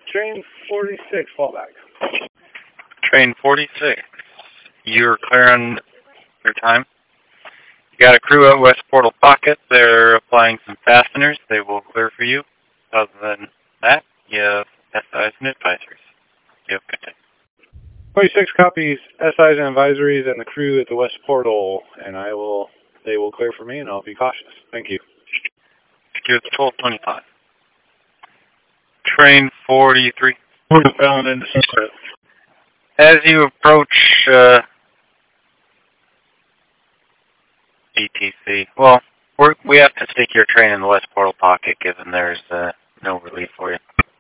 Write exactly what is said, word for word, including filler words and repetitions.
Train forty-six, fallback. Train forty-six, you're clear on your time. You got a crew at West Portal Pocket. They're applying some fasteners. They will clear for you. Other than that, you have S Is and advisories. You have a good day. forty-six copies S Is and advisories and the crew at the West Portal, and I will, they will clear for me, and I'll be cautious. Thank you. Secure the twelve twenty-five. Train forty-three. Bound into sunset. As you approach uh, E T C, well, we're, we have to stick your train in the West Portal Pocket, given there's uh, no relief for you.